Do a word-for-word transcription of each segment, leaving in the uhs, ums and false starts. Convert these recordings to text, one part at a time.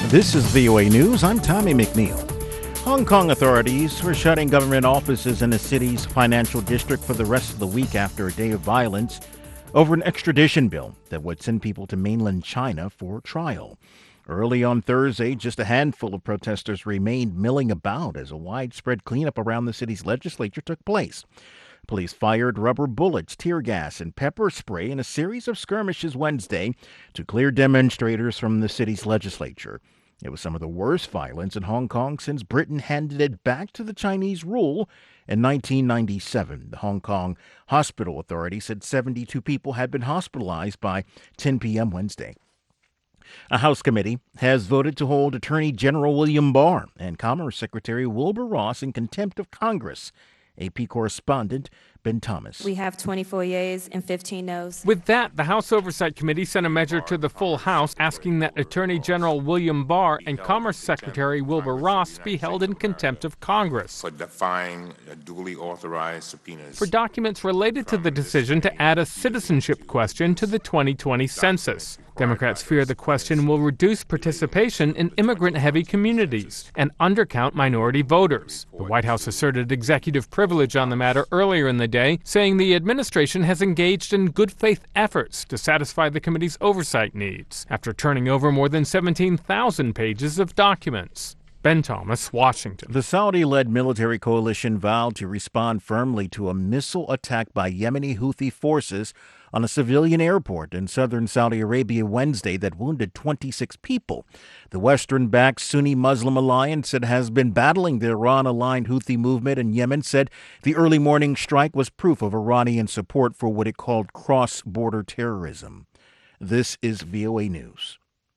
This is V O A News. I'm Tommy McNeil. Hong Kong authorities were shutting government offices in the city's financial district for the rest of the week after a day of violence over an extradition bill that would send people to mainland China for trial. Early on Thursday, just a handful of protesters remained milling about as a widespread cleanup around the city's legislature took place. Police fired rubber bullets, tear gas, and pepper spray in a series of skirmishes Wednesday to clear demonstrators from the city's legislature. It was some of the worst violence in Hong Kong since Britain handed it back to the Chinese rule in nineteen ninety-seven. The Hong Kong Hospital Authority said seventy-two people had been hospitalized by ten p.m. Wednesday. A House committee has voted to hold Attorney General William Barr and Commerce Secretary Wilbur Ross in contempt of Congress. A P correspondent Ben Thomas. We have twenty-four yeas and fifteen noes. With that, the House Oversight Committee sent a measure to the full House asking that Attorney General William Barr and Commerce Secretary Wilbur Ross be held in contempt of Congress for defying duly authorized subpoenas for documents related to the decision to add a citizenship question to the twenty twenty census. Democrats fear the question will reduce participation in immigrant-heavy communities and undercount minority voters. The White House asserted executive privilege on the matter earlier in the day, saying the administration has engaged in good faith efforts to satisfy the committee's oversight needs after turning over more than seventeen thousand pages of documents. Ben Thomas, Washington. The Saudi-led military coalition vowed to respond firmly to a missile attack by Yemeni Houthi forces on a civilian airport in southern Saudi Arabia Wednesday that wounded twenty-six people. The Western-backed Sunni Muslim alliance that has been battling the Iran-aligned Houthi movement in Yemen said the early morning strike was proof of Iranian support for what it called cross-border terrorism. This is V O A News.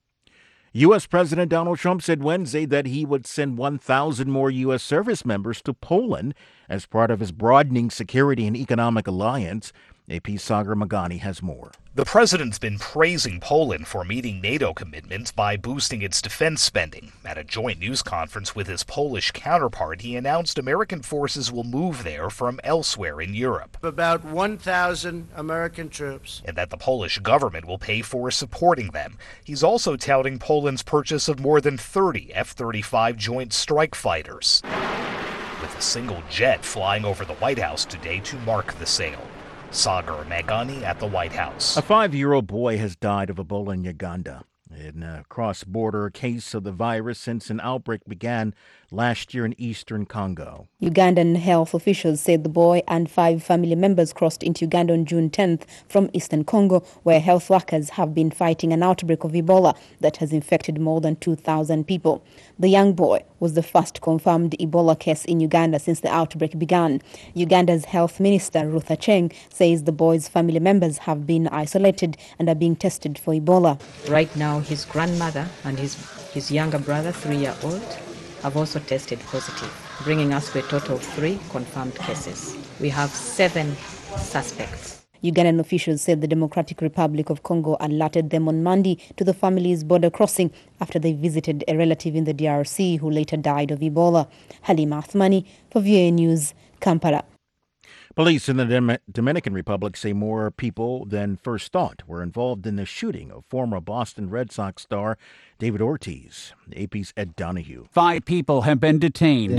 U S. President Donald Trump said Wednesday that he would send one thousand more U S service members to Poland as part of his broadening security and economic alliance. A P's Sagar Magani has more. The president's been praising Poland for meeting NATO commitments by boosting its defense spending. At a joint news conference with his Polish counterpart, he announced American forces will move there from elsewhere in Europe. About one thousand American troops. And that the Polish government will pay for supporting them. He's also touting Poland's purchase of more than thirty F thirty-five Joint Strike Fighters, with a single jet flying over the White House today to mark the sale. Sagar Magani at the White House. A five-year-old boy has died of Ebola in Uganda, in a cross-border case of the virus since an outbreak began last year in eastern Congo. Ugandan health officials said the boy and five family members crossed into Uganda on June tenth from eastern Congo, where health workers have been fighting an outbreak of Ebola that has infected more than two thousand people. The young boy was the first confirmed Ebola case in Uganda since the outbreak began. Uganda's health minister, Ruth Aceng, says the boy's family members have been isolated and are being tested for Ebola. Right now, his grandmother and his, his younger brother, three-year-old, have also tested positive, bringing us to a total of three confirmed cases. We have seven suspects. Ugandan officials said the Democratic Republic of Congo alerted them on Monday to the family's border crossing after they visited a relative in the D R C who later died of Ebola. Halima Athmani for V O A News, Kampala. Police in the Dem- Dominican Republic say more people than first thought were involved in the shooting of former Boston Red Sox star David Ortiz. A P's Ed Donahue. Five people have been detained.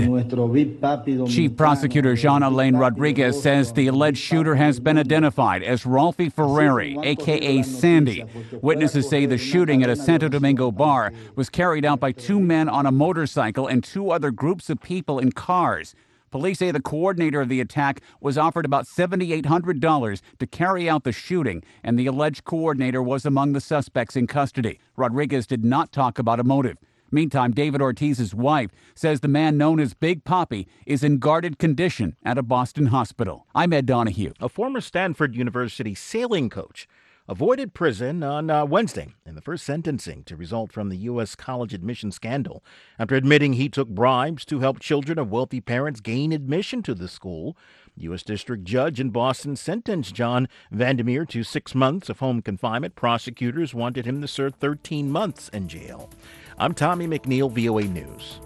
Chief Prosecutor Jean-Alain Rodriguez says the alleged shooter has been identified as Ralphie Ferreri, a k a. Sandy. Witnesses say the shooting at a Santo Domingo bar was carried out by two men on a motorcycle and two other groups of people in cars. Police say the coordinator of the attack was offered about seven thousand eight hundred dollars to carry out the shooting, and the alleged coordinator was among the suspects in custody. Rodriguez did not talk about a motive. Meantime, David Ortiz's wife says the man known as Big Papi is in guarded condition at a Boston hospital. I'm Ed Donahue. A former Stanford University sailing coach avoided prison on uh, Wednesday in the first sentencing to result from the U S college admission scandal after admitting he took bribes to help children of wealthy parents gain admission to the school. U S District Judge in Boston sentenced John Vandermeer to six months of home confinement. Prosecutors wanted him to serve thirteen months in jail. I'm Tommy McNeil, V O A News.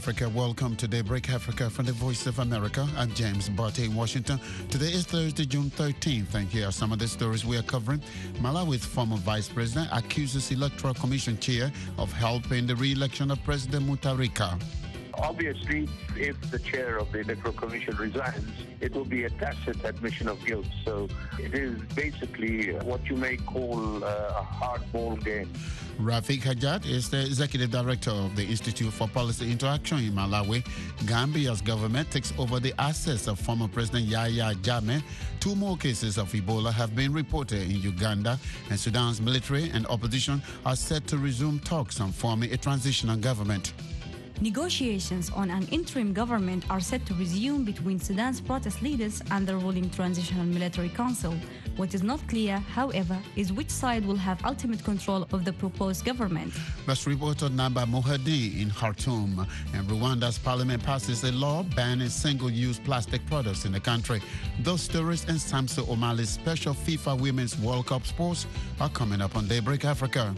Africa. Welcome to Daybreak Africa from the Voice of America. I'm James Barty in Washington. Today is Thursday, June thirteenth, and here are some of the stories we are covering. Malawi's former vice president accuses Electoral Commission chair of helping the re-election of President Mutharika. Obviously, if the chair of the Electoral Commission resigns, it will be a tacit admission of guilt. So it is basically what you may call a hardball game. Rafik Hajat is the executive director of the Institute for Policy Interaction in Malawi. Gambia's government takes over the assets of former President Yahya Jammeh. Two more cases of Ebola have been reported in Uganda, and Sudan's military and opposition are set to resume talks on forming a transitional government. Negotiations on an interim government are set to resume between Sudan's protest leaders and the ruling Transitional Military Council. What is not clear, however, is which side will have ultimate control of the proposed government. That's reporter Namba Mohadi in Khartoum. And Rwanda's parliament passes a law banning single-use plastic products in the country. Those stories and Samson Omali's special FIFA Women's World Cup sports are coming up on Daybreak Africa.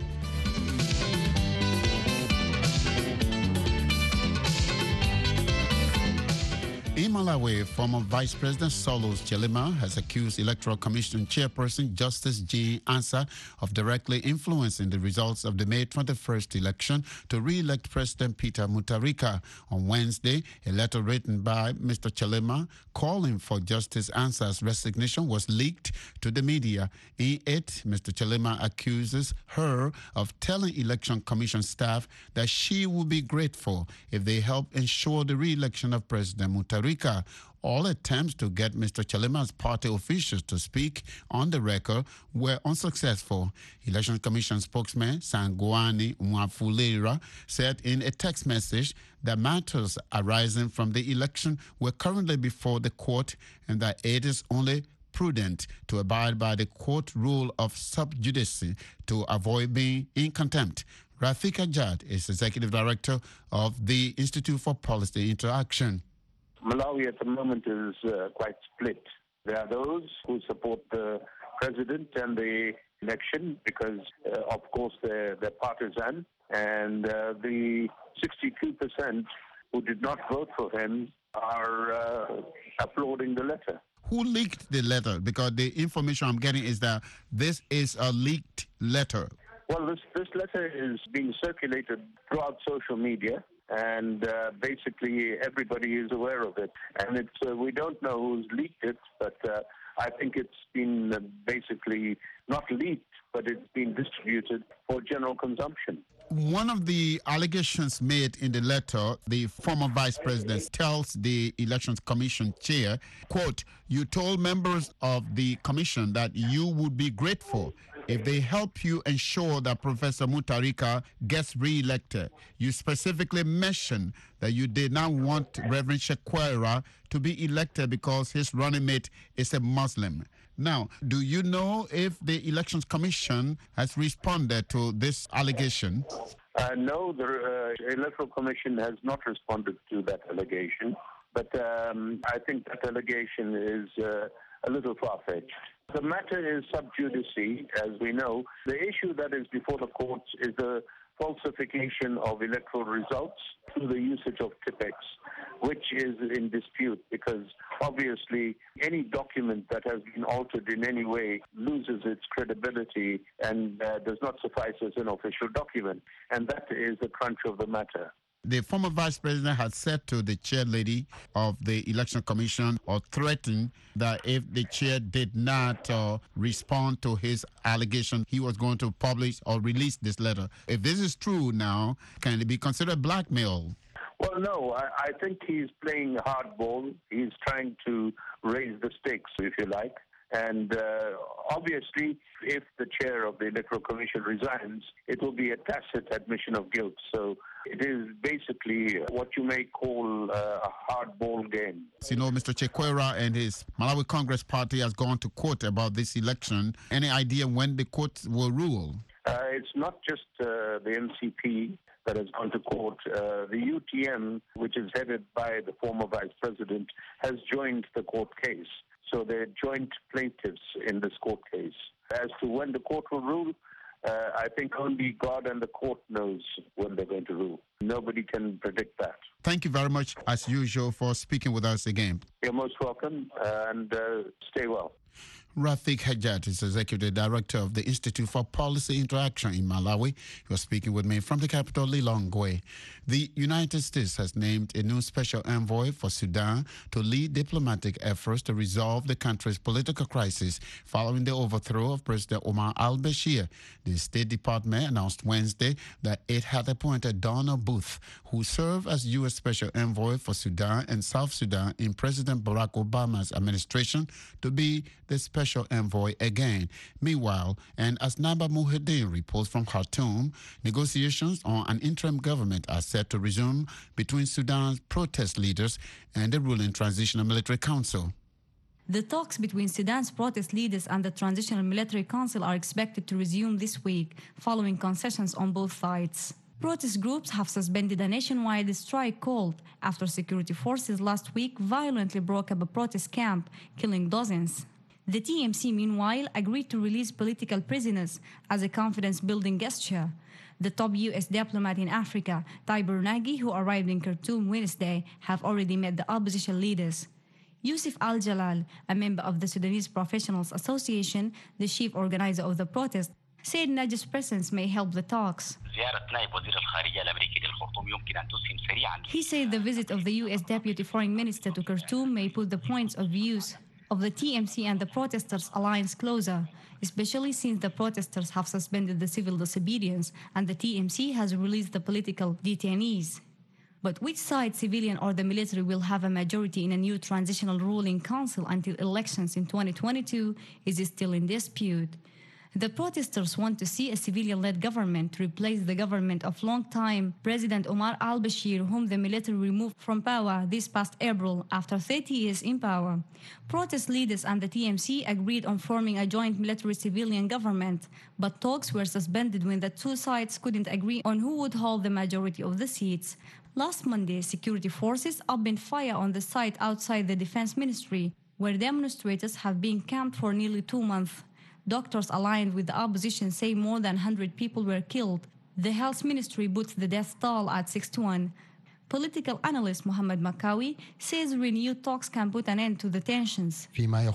In Malawi, former Vice President Saulos Chilima has accused Electoral Commission Chairperson Justice Jean Ansah of directly influencing the results of the May twenty-first election to re-elect President Peter Mutharika. On Wednesday, a letter written by Mister Chilima calling for Justice Ansah's resignation was leaked to the media. In it, Mister Chilima accuses her of telling Election Commission staff that she would be grateful if they help ensure the re-election of President Mutharika. All attempts to get Mister Chilima's party officials to speak on the record were unsuccessful. Election Commission spokesman Sangwani Mwafulera said in a text message that matters arising from the election were currently before the court and that it is only prudent to abide by the court rule of sub judice to avoid being in contempt. Rafik Hajat is executive director of the Institute for Policy Interaction. Malawi at the moment is uh, quite split. There are those who support the president and the election because, uh, of course, they're, they're partisan, and uh, the sixty-two percent who did not vote for him are uh, applauding the letter. Who leaked the letter? Because the information I'm getting is that this is a leaked letter. Well, this, this letter is being circulated throughout social media. And uh, basically everybody is aware of it. And it's uh, we don't know who's leaked it, but uh, I think it's been uh, basically not leaked, but it's been distributed for general consumption. One of the allegations made in the letter, the former vice president tells the Elections Commission chair, quote, "You told members of the commission that you would be grateful if they help you ensure that Professor Mutharika gets re-elected. You specifically mentioned that you did not want Reverend Shekwera to be elected because his running mate is a Muslim." Now, do you know if the Elections Commission has responded to this allegation? Uh, no, the uh, Electoral Commission has not responded to that allegation. But um, I think that allegation is uh, a little far-fetched. The matter is sub judice, as we know. The issue that is before the courts is the falsification of electoral results through the usage of Tipex, which is in dispute because obviously any document that has been altered in any way loses its credibility and uh, does not suffice as an official document. And that is the crunch of the matter. The former vice president had said to the chairlady of the Election Commission or threatened that if the chair did not uh, respond to his allegation, he was going to publish or release this letter. If this is true now, can it be considered blackmail? Well, no, I, I think he's playing hardball. He's trying to raise the stakes, if you like. And uh, obviously, if the chair of the Electoral Commission resigns, it will be a tacit admission of guilt. So it is basically what you may call uh, a hardball game. You know, Mister Shekwera and his Malawi Congress Party has gone to court about this election. Any idea when the court will rule? Uh, it's not just uh, the N C P that has gone to court. Uh, the U T M, which is headed by the former vice president, has joined the court case. So they're joint plaintiffs in this court case. As to when the court will rule, Uh, I think only God and the court knows when they're going to rule. Nobody can predict that. Thank you very much, as usual, for speaking with us again. You're most welcome, and uh, stay well. Rafik Hajat is Executive Director of the Institute for Policy Interaction in Malawi. He was speaking with me from the capital, Lilongwe. The United States has named a new special envoy for Sudan to lead diplomatic efforts to resolve the country's political crisis following the overthrow of President Omar al-Bashir. The State Department announced Wednesday that it had appointed Donald Booth, who served as U S Special Envoy for Sudan and South Sudan in President Barack Obama's administration, to be the special envoy again. Meanwhile, and as Naba Muhyiddin reports from Khartoum, negotiations on an interim government are set to resume between Sudan's protest leaders and the ruling Transitional Military Council. The talks between Sudan's protest leaders and the Transitional Military Council are expected to resume this week, following concessions on both sides. Protest groups have suspended a nationwide strike called after security forces last week violently broke up a protest camp, killing dozens. The T M C, meanwhile, agreed to release political prisoners as a confidence-building gesture. The top U S diplomat in Africa, Tiber Nagy, who arrived in Khartoum Wednesday, have already met the opposition leaders. Yusuf Al-Jalal, a member of the Sudanese Professionals Association, the chief organizer of the protest, said Nagy's presence may help the talks. He said the visit of the U S Deputy Foreign Minister to Khartoum may put the points of views of the T M C and the protesters' alliance closer, especially since the protesters have suspended the civil disobedience and the T M C has released the political detainees. But which side, civilian or the military, will have a majority in a new transitional ruling council until elections in twenty twenty-two is still in dispute. The protesters want to see a civilian-led government to replace the government of long-time President Omar al-Bashir, whom the military removed from power this past April after thirty years in power. Protest leaders and the T M C agreed on forming a joint military-civilian government, but talks were suspended when the two sides couldn't agree on who would hold the majority of the seats. Last Monday, security forces opened fire on the site outside the Defense Ministry, where demonstrators have been camped for nearly two months. Doctors aligned with the opposition say more than one hundred people were killed. The Health Ministry puts the death toll at sixty-one. Political analyst Mohammed Makawi says renewed talks can put an end to the tensions.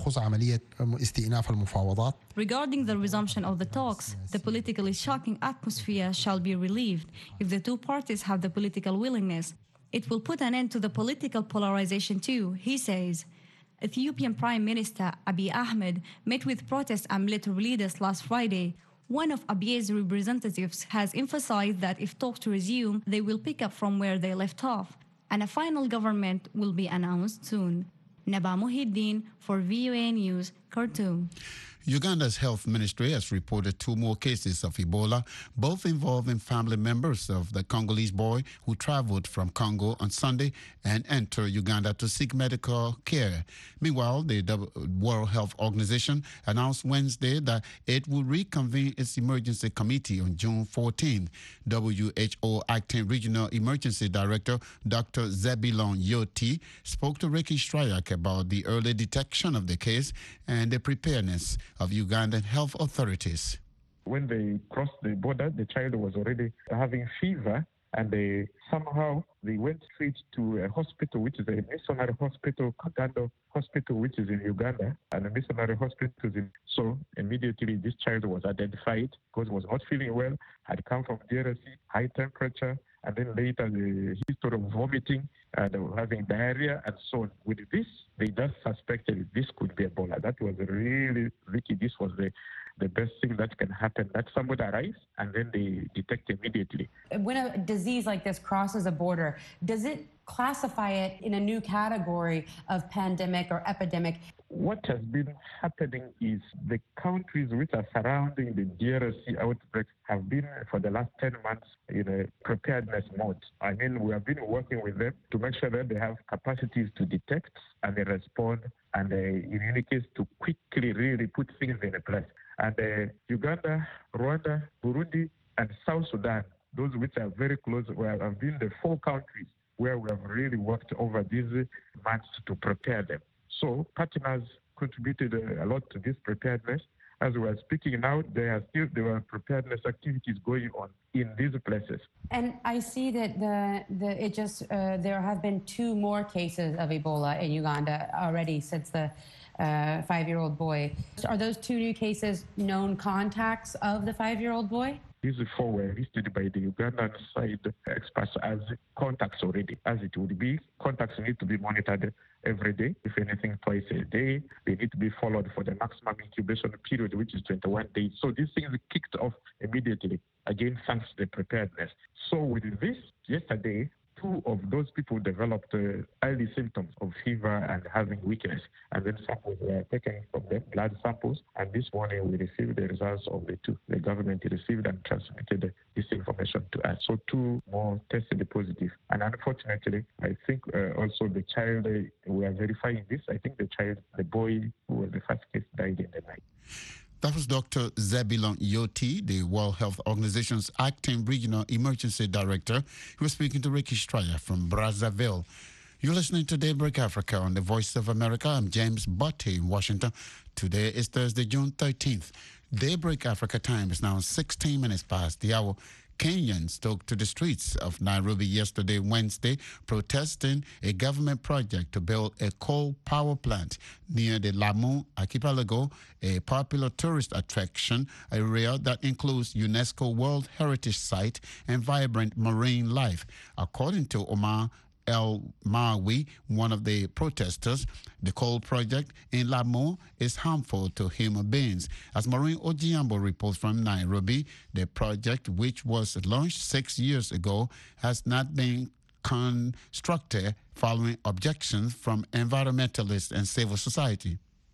Regarding the resumption of the talks, the politically shocking atmosphere shall be relieved if the two parties have the political willingness. It will put an end to the political polarization too, he says. Ethiopian Prime Minister Abiy Ahmed met with protest and military leaders last Friday. One of Abiy's representatives has emphasized that if talks resume, they will pick up from where they left off, and a final government will be announced soon. Naba Muhyiddin for V O A News, Khartoum. Uganda's health ministry has reported two more cases of Ebola, both involving family members of the Congolese boy who traveled from Congo on Sunday and entered Uganda to seek medical care. Meanwhile, the World Health Organization announced Wednesday that it will reconvene its emergency committee on June fourteenth. W H O Acting Regional Emergency Director Doctor Zebilon Yoti spoke to Ricky Strayak about the early detection of the case and the preparedness of Ugandan health authorities. When they crossed the border, the child was already having fever, and they somehow they went straight to a hospital, which is a missionary hospital, Kagando Hospital, which is in Uganda, and a missionary hospital is in. So immediately this child was identified because he was not feeling well, had come from D R C, high temperature, and then later the history of vomiting and having diarrhea and so on. With this, they just suspected this could be Ebola. That was really tricky. This was the, the best thing that can happen, that somebody arrives and then they detect immediately. When a disease like this crosses a border, does it classify it in a new category of pandemic or epidemic? What has been happening is the countries which are surrounding the D R C outbreak have been for the last ten months in a preparedness mode. I mean, we have been working with them to make sure that they have capacities to detect and they respond, and uh, in any case to quickly really put things in place. And uh, Uganda, Rwanda, Burundi, and South Sudan, those which are very close, well, have been the four countries where we have really worked over these months to prepare them. So partners contributed a lot to this preparedness, as we are speaking now, there are still there are preparedness activities going on in these places. And I see that the the it just uh, there have been two more cases of Ebola in Uganda already since the uh, five-year-old boy. Are those two new cases known contacts of the five-year-old boy? These four were listed by the Ugandan side experts as contacts already, as it would be. Contacts need to be monitored every day, if anything twice a day. They need to be followed for the maximum incubation period, which is twenty-one days. So these things kicked off immediately, again, thanks to the preparedness. So with this, yesterday, two of those people developed uh, early symptoms of fever and having weakness, and then samples were taken from them, blood samples, and this morning we received the results of the two. The government received and transmitted this information to us. So two more tested positive, and unfortunately, I think uh, also the child, uh, we are verifying this, I think the child, the boy who was the first case, died in the night. That was Doctor Zebulon Yoti, the World Health Organization's acting regional emergency director. He was speaking to Ricky Stryer from Brazzaville. You're listening to Daybreak Africa on the Voice of America. I'm James Botte in Washington. Today is Thursday, June thirteenth. Daybreak Africa time is now sixteen minutes past the hour. Kenyans took to the streets of Nairobi yesterday, Wednesday, protesting a government project to build a coal power plant near the Lamu Archipelago, a popular tourist attraction area that includes UNESCO World Heritage Site and vibrant marine life. According to Omar El Mawi, one of the protesters, the coal project in Lamu is harmful to human beings. As Maureen Ojiambo reports from Nairobi, the project, which was launched six years ago, has not been constructed following objections from environmentalists and civil society.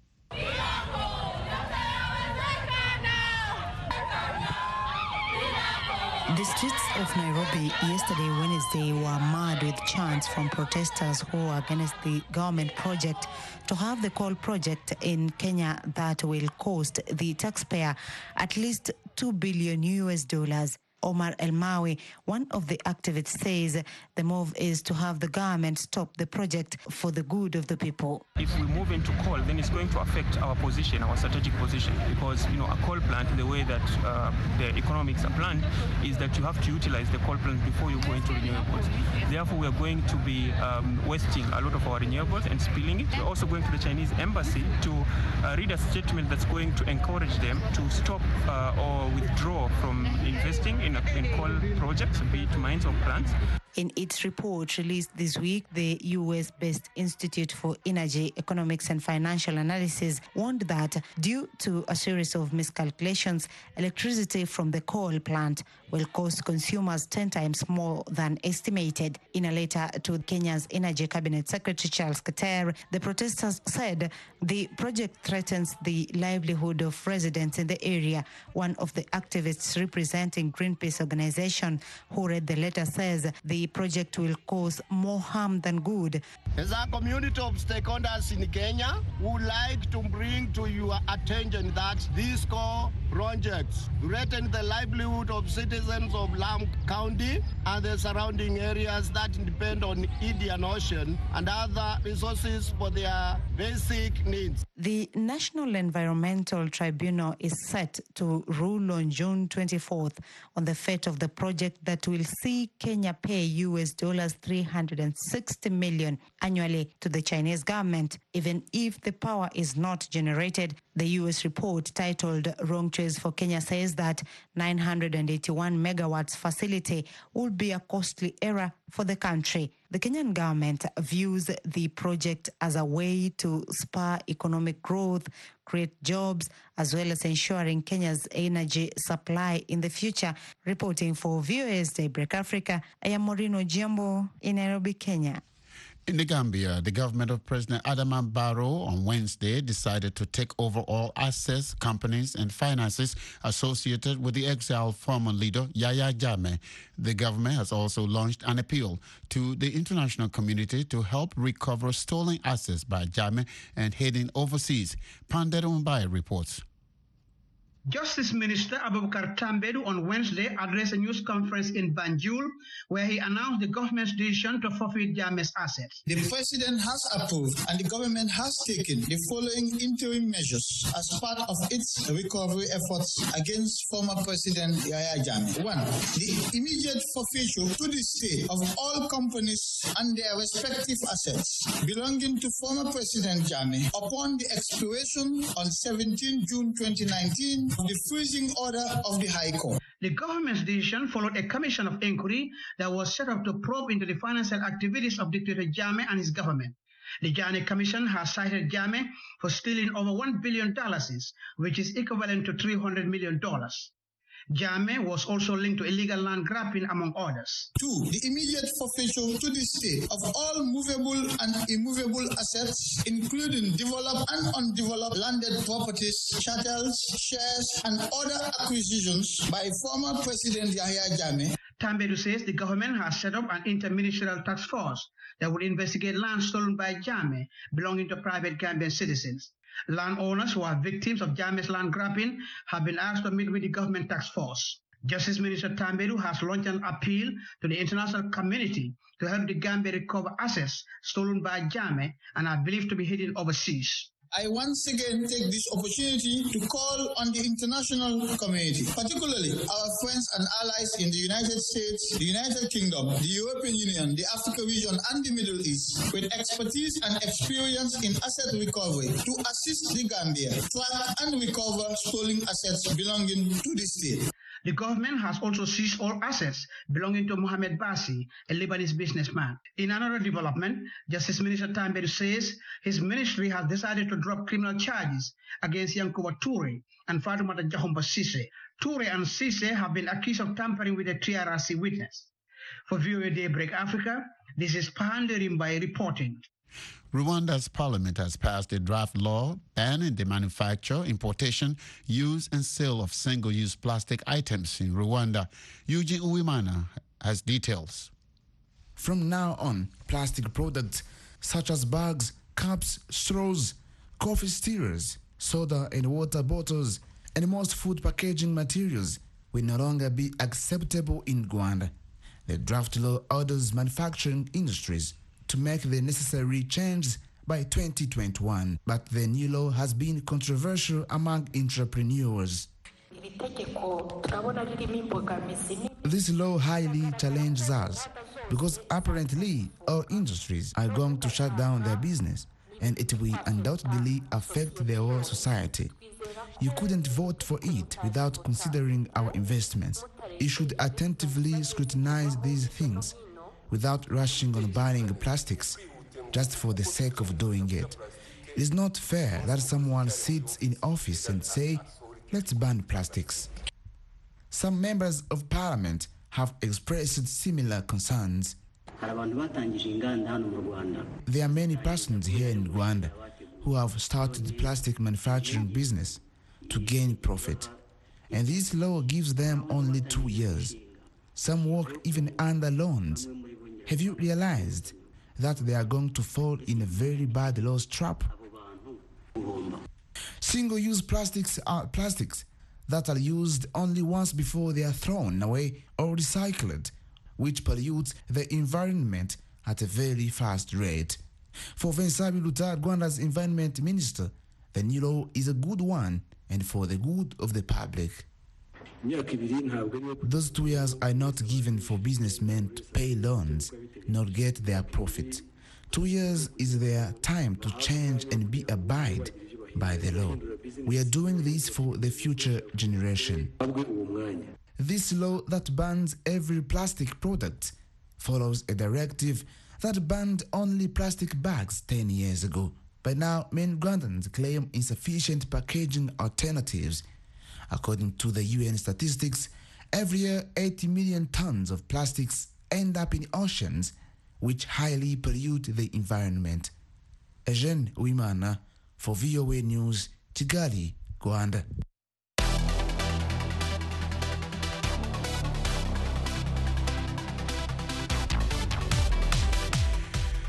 The streets of Nairobi yesterday, Wednesday, were mad with chants from protesters who are against the government project to have the coal project in Kenya that will cost the taxpayer at least two billion U S dollars. Omar El Mawi, one of the activists, says the move is to have the government stop the project for the good of the people. If we move into coal, then it's going to affect our position, our strategic position, because, you know, a coal plant, the way that uh, the economics are planned, is that you have to utilize the coal plant before you go into renewables. Therefore, we are going to be um, wasting a lot of our renewables and spilling it. We're also going to the Chinese embassy to uh, read a statement that's going to encourage them to stop uh, or withdraw from investing in in coal projects, be it mines or plants. In its report released this week, the U S-based Institute for Energy, Economics and Financial Analysis warned that due to a series of miscalculations, electricity from the coal plant will cost consumers ten times more than estimated. In a letter to Kenya's Energy Cabinet Secretary Charles Keter, the protesters said the project threatens the livelihood of residents in the area. One of the activists representing Greenpeace organization who read the letter says the project will cause more harm than good. As a community of stakeholders in Kenya, we would like to bring to your attention that these core projects threaten the livelihood of citizens of Lamu County and the surrounding areas that depend on Indian Ocean and other resources for their basic needs. The National Environmental Tribunal is set to rule on June twenty-fourth on the fate of the project that will see Kenya pay U S dollars three hundred sixty million annually to the Chinese government, even if the power is not generated. The U S report titled Wrong Choice for Kenya says that nine hundred eighty-one megawatts facility will be a costly error for the country. The Kenyan government views the project as a way to spur economic growth, create jobs, as well as ensuring Kenya's energy supply in the future. Reporting for V O A's Daybreak Africa, I am Maureen Ojiambo in Nairobi, Kenya. In the Gambia, the government of President Adama Barrow on Wednesday decided to take over all assets, companies, and finances associated with the exiled former leader Yahya Jammeh. The government has also launched an appeal to the international community to help recover stolen assets by Jammeh and heading overseas. Pandero Mbaye reports. Justice Minister Abubakar Tambedu on Wednesday addressed a news conference in Banjul where he announced the government's decision to forfeit Jammeh's assets. The President has approved and the government has taken the following interim measures as part of its recovery efforts against former President Yahya Jammeh. One, the immediate forfeiture to the state of all companies and their respective assets belonging to former President Jammeh upon the expiration on seventeenth June twenty nineteen of the freezing order of the High Court. The government's decision followed a commission of inquiry that was set up to probe into the financial activities of Dictator Jammeh and his government. The Janneh Commission has cited Jammeh for stealing over one billion dollars, which is equivalent to three hundred million dollars. Jammeh was also linked to illegal land grabbing, among others. Two, the immediate forfeiture to the state of all movable and immovable assets, including developed and undeveloped landed properties, chattels, shares, and other acquisitions by former President Yahya Jammeh. Tambedu says the government has set up an interministerial task force that will investigate land stolen by Jammeh belonging to private Gambian citizens. Landowners who are victims of Jammeh's land grabbing have been asked to meet with the government task force. Justice Minister Tambedu has launched an appeal to the international community to help the Gambia recover assets stolen by Jammeh and are believed to be hidden overseas. I once again take this opportunity to call on the international community, particularly our friends and allies in the United States, the United Kingdom, the European Union, the Africa region, and the Middle East, with expertise and experience in asset recovery to assist the Gambia track and recover stolen assets belonging to the state. The government has also seized all assets belonging to Mohamed Bassi, a Lebanese businessman. In another development, Justice Minister Tambedu says his ministry has decided to drop criminal charges against Yankuba Toure and Fatoumata Jahumba Cisse. Toure and Cisse have been accused of tampering with a T R R C witness. For V O A Daybreak Africa, this is Pahanderim by reporting. Rwanda's parliament has passed a draft law banning the manufacture, importation, use, and sale of single-use plastic items in Rwanda. Eugene Uwimana has details. From now on, plastic products such as bags, cups, straws, coffee stirrers, soda and water bottles, and most food packaging materials will no longer be acceptable in Rwanda. The draft law orders manufacturing industries to make the necessary changes by twenty twenty-one, but the new law has been controversial among entrepreneurs. This law highly challenges us because apparently all industries are going to shut down their business and it will undoubtedly affect the whole society. You couldn't vote for it without considering our investments. You should attentively scrutinize these things without rushing on banning plastics just for the sake of doing it. It is not fair that someone sits in office and say, let's ban plastics. Some members of parliament have expressed similar concerns. There are many persons here in Rwanda who have started plastic manufacturing business to gain profit, and this law gives them only two years. Some work even under loans. Have you realized that they are going to fall in a very bad loss trap? Single-use plastics are plastics that are used only once before they are thrown away or recycled, which pollutes the environment at a very fast rate. For Vincent Biruta, Rwanda's environment minister, the new law is a good one and for the good of the public. Those two years are not given for businessmen to pay loans nor get their profit. Two years is their time to change and be abide by the law. We are doing this for the future generation. This law that bans every plastic product follows a directive that banned only plastic bags ten years ago. By now, many Rwandans claim insufficient packaging alternatives. According to the U N statistics, every year eighty million tons of plastics end up in oceans, which highly pollute the environment. Eugene Uwimana for V O A News, Kigali, Rwanda.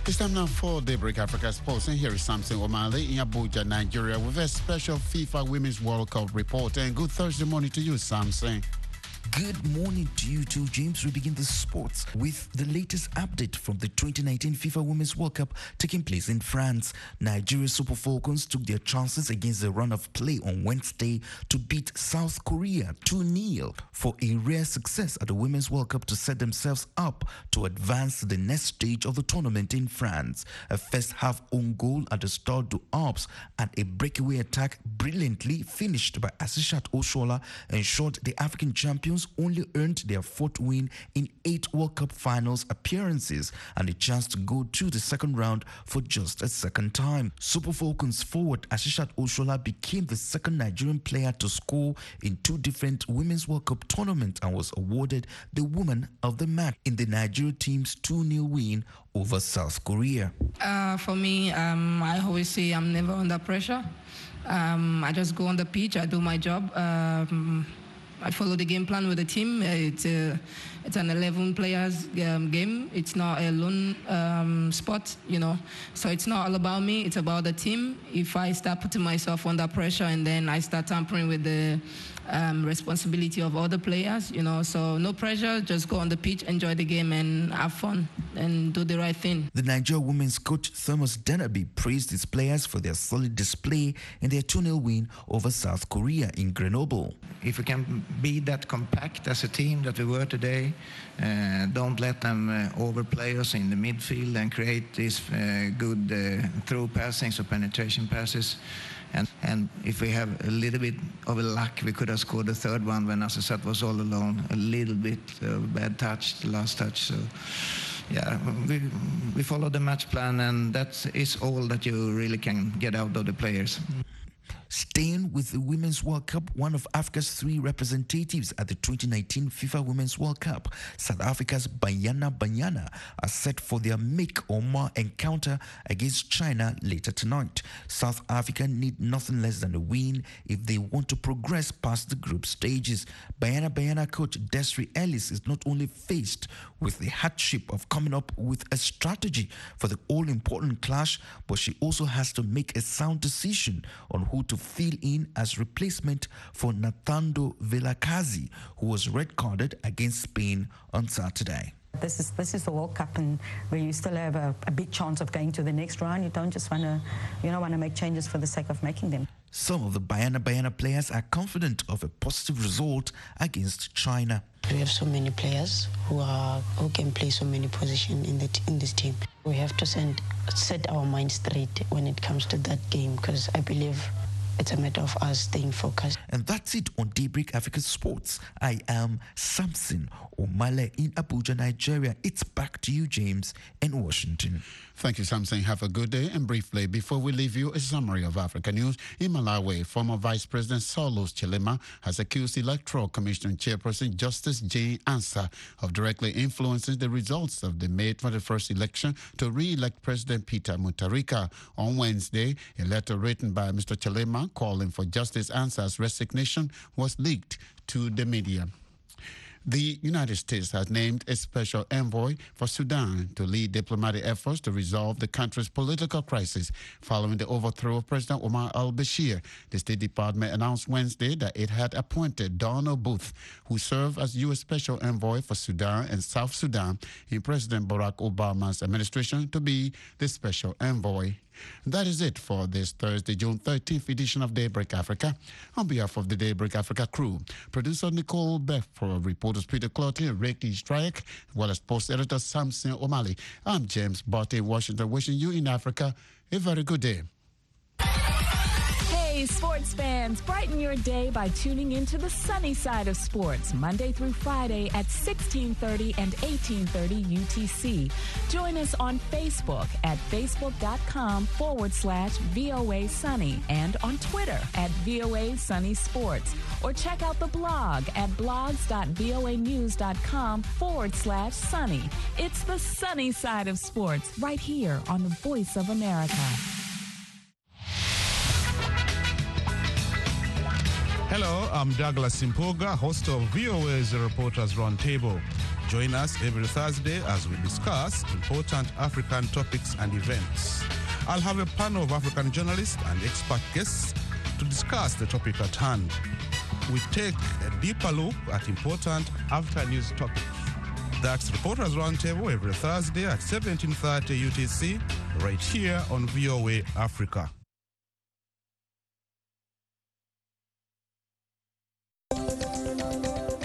It's time now for Daybreak Africa Sports, and here is Samson Omale in Abuja, Nigeria, with a special FIFA Women's World Cup report. And good Thursday morning to you, Samson. Good morning to you too, James. We begin the sports with the latest update from the twenty nineteen FIFA Women's World Cup taking place in France. Nigeria Super Falcons took their chances against the run of play on Wednesday to beat South Korea two nil for a rare success at the Women's World Cup to set themselves up to advance to the next stage of the tournament in France. A first half own goal at the Stade du Alpes and a breakaway attack brilliantly finished by Asishat Oshoala ensured the African champions only earned their fourth win in eight World Cup finals appearances and a chance to go to the second round for just a second time. Super Falcons forward Asishat Oshoala became the second Nigerian player to score in two different Women's World Cup tournaments and was awarded the Woman of the Match in the Nigeria team's two nil win over South Korea. Uh, for me, um, I always say I'm never under pressure. Um, I just go on the pitch, I do my job. Um, I follow the game plan with the team. It's a, it's an eleven players um, game. It's not a lone um, spot, you know. So it's not all about me. It's about the team. If I start putting myself under pressure and then I start tampering with the um, responsibility of other players, you know. So no pressure. Just go on the pitch, enjoy the game, and have fun and do the right thing. The Nigeria women's coach Thomas Denaby praised his players for their solid display in their two nil win over South Korea in Grenoble. If we can be that compact as a team that we were today, uh, don't let them uh, overplay us in the midfield and create these uh, good uh, through passings or penetration passes. And, and if we have a little bit of a luck, we could have scored the third one when Asisat was all alone. A little bit of bad touch, the last touch. So, yeah, we, we follow the match plan, and that is all that you really can get out of the players. Staying with the Women's World Cup, one of Africa's three representatives at the twenty nineteen FIFA Women's World Cup, South Africa's Banyana Banyana, are set for their make or mar encounter against China later tonight. South Africa need nothing less than a win if they want to progress past the group stages. Banyana Banyana coach Desiree Ellis is not only faced with the hardship of coming up with a strategy for the all-important clash, but she also has to make a sound decision on who to fill in as replacement for Nathando Vilakazi, who was red-carded against Spain on Saturday. This is this is the World Cup, and where you still have a, a big chance of going to the next round. You don't just want to, you don't want to make changes for the sake of making them. Some of the Banyana Banyana players are confident of a positive result against China. We have so many players who are who can play so many positions in the in this team. We have to send, set our mind straight when it comes to that game, because I believe it's a matter of us staying focused. And that's it on Daybreak Africa Sports. I am Samson Omale in Abuja, Nigeria. It's back to you, James, in Washington. Thank you, Samson. Have a good day. And briefly, before we leave you, a summary of Africa news. In Malawi, former Vice President Saulos Chilima has accused Electoral Commission Chairperson Justice Jane Ansah of directly influencing the results of the May twenty-first election to re-elect President Peter Mutharika. On Wednesday, a letter written by Mister Chilima calling for Justice Ansah's resignation was leaked to the media. The United States has named a special envoy for Sudan to lead diplomatic efforts to resolve the country's political crisis following the overthrow of President Omar al-Bashir. The State Department announced Wednesday that it had appointed Donald Booth, who served as U S Special Envoy for Sudan and South Sudan in President Barack Obama's administration, to be the special envoy. That is it for this Thursday, June thirteenth edition of Daybreak Africa. On behalf of the Daybreak Africa crew, producer Nicole Beff, for reporters Peter Clotty and Ricky Strike, as well as post editor Samson Omale, I'm James Barty in Washington, wishing you in Africa a very good day. Hey, sports fans, brighten your day by tuning into the sunny side of sports, Monday through Friday at sixteen thirty and eighteen thirty U T C. Join us on Facebook at facebook.com forward slash VOA Sunny and on Twitter at VOA Sunny Sports. Or check out the blog at blogs.voanews.com forward slash sunny. It's the sunny side of sports right here on the Voice of America. Hello, I'm Douglas Simpoga, host of V O A's Reporters Roundtable. Join us every Thursday as we discuss important African topics and events. I'll have a panel of African journalists and expert guests to discuss the topic at hand. We take a deeper look at important after-news topics. That's Reporters Roundtable every Thursday at seventeen thirty U T C, right here on V O A Africa.